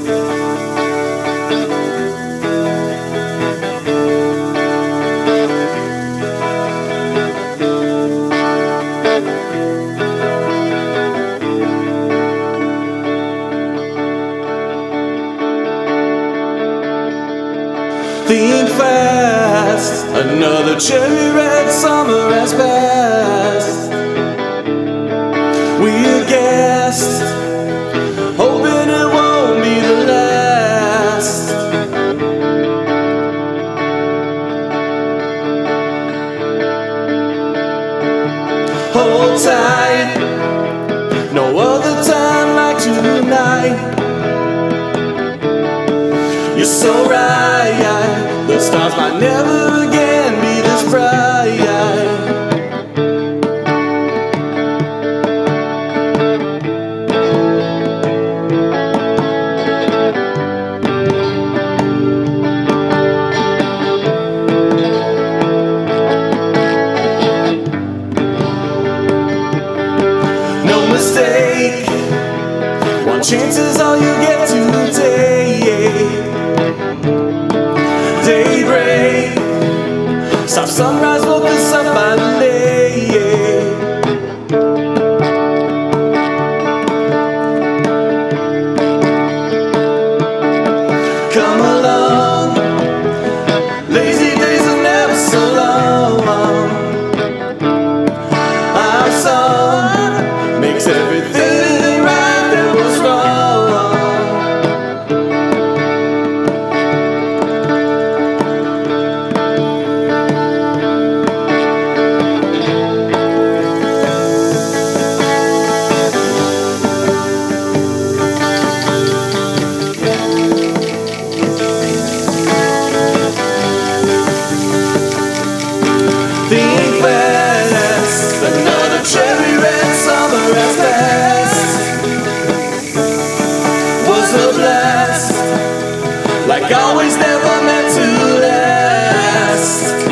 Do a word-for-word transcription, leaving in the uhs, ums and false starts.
Think fast, another cherry red summer has passed. We're guessed, hoping it won't be the last. Hold tight, no other time like tonight. You're so right, the stars might never again be this bright. No mistake, one chance is all you get to take. Daybreak, stop sunrise, woke us up by the day. Come along, lazy days are never so long. Our song makes everything right that was wrong. Think fast, another cherry red summer has passed. Was a blast, like always, never meant to last.